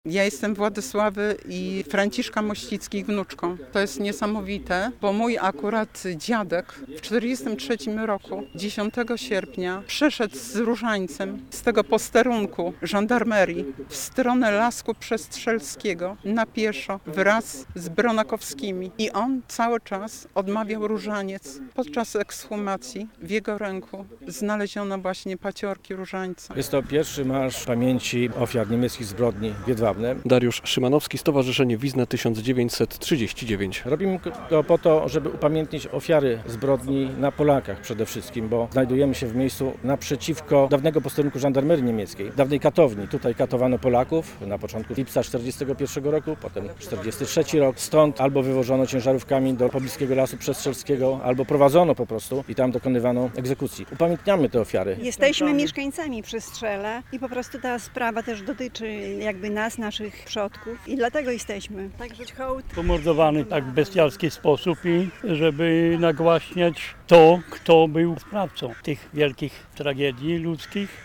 Ja jestem Władysławy i Franciszka Mościckich wnuczką. To jest niesamowite, bo mój akurat dziadek w 1943 roku, 10 sierpnia, przeszedł z różańcem z tego posterunku żandarmerii w stronę Lasku Przestrzelskiego na pieszo wraz z Bronakowskimi. I on cały czas odmawiał różaniec. Podczas ekshumacji w jego ręku znaleziono właśnie paciorki różańca. Jest to pierwszy marsz pamięci ofiar niemieckich zbrodni w Jedwabnem. Dariusz Szymanowski, Stowarzyszenie Wizna 1939. Robimy go po to, żeby upamiętnić ofiary zbrodni na Polakach przede wszystkim, bo znajdujemy się w miejscu naprzeciwko dawnego posterunku żandarmerii niemieckiej, dawnej katowni. Tutaj katowano Polaków na początku lipca 1941 roku, potem 1943 rok. Stąd albo wywożono ciężarówkami do pobliskiego Lasu Przestrzelskiego, albo prowadzono po prostu i tam dokonywano egzekucji. Upamiętniamy te ofiary. Jesteśmy mieszkańcami Przystrzela i po prostu ta sprawa też dotyczy jakby nas, naszych przodków i dlatego jesteśmy. Także hołd. Pomordowany tak w bestialski sposób i żeby nagłaśniać to, kto był sprawcą tych wielkich tragedii ludzkich.